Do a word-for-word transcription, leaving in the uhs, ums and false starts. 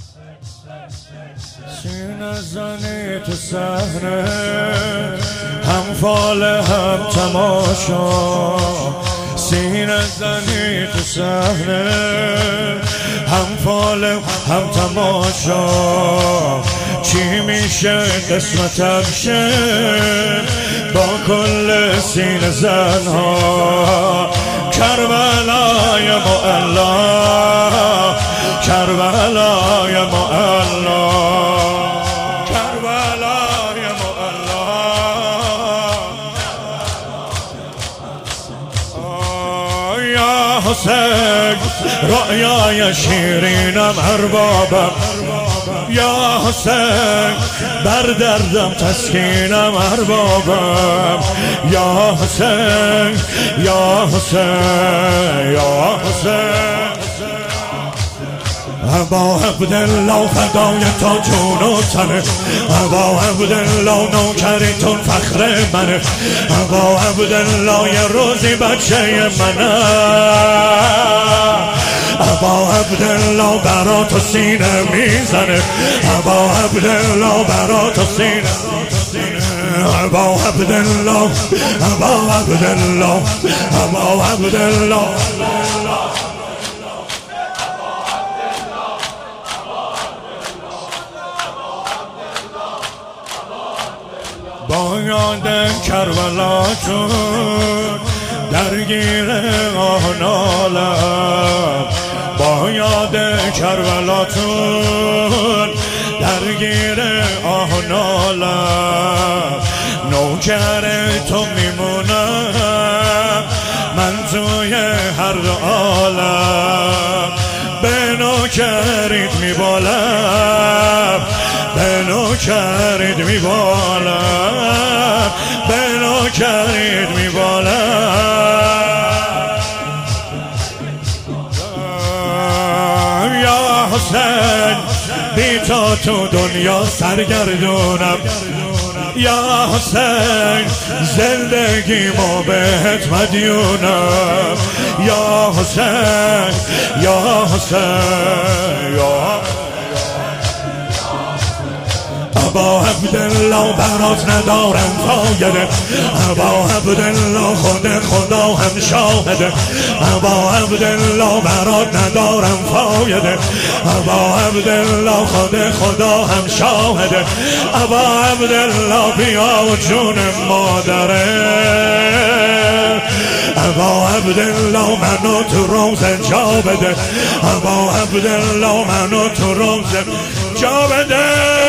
سینه زنی تو صحنه، هم فال هم تماشا. سینه زنی تو صحنه، هم فال هم تماشا. چی میشه قسمتم شه با کل سینه زنها؟ کربلای معلا، کربلای معلا، کربلای معلا. یا حسین رؤیای شیرینم اربابم، یا حسین بر دردم تسکینم اربابم. یا حسین، یا حسین، یا حسین. ابا عبدالله فدای تو جون و تنه، ابا عبدالله نوکریتون فخر منه. ابا عبدالله یه روزی بچه منه. ابا عبدالله برا تو سینه میزنه، ابا عبدالله برا تو سینه. ابا عبدالله، ابا عبدالله، ابا عبدالله. با یاد کربلاتون درگیر آه نالم، با یاد کربلاتون درگیر آه نالم. نوکر تو میمونم من توی هر دو عالم. به نوکریت میبالم، به نوکریت میبالم، به نوکریت میبالم. یا حسین بی تو تو دنیا سرگردونم. یا حسین زندگیمو بهت مدیونم. یا حسین، یا حسین، یا ابا عبدالله برات ندارم فایده. ابا عبدالله خود خدا هم شاهده. ابا عبدالله برات ندارم فایده. ابا عبدالله خود خدا هم شاهده. ابا عبدالله بیا و جون مادره. ابا عبدالله منو تو روزه جا بده. ابا عبدالله منو تو روزه جا بده.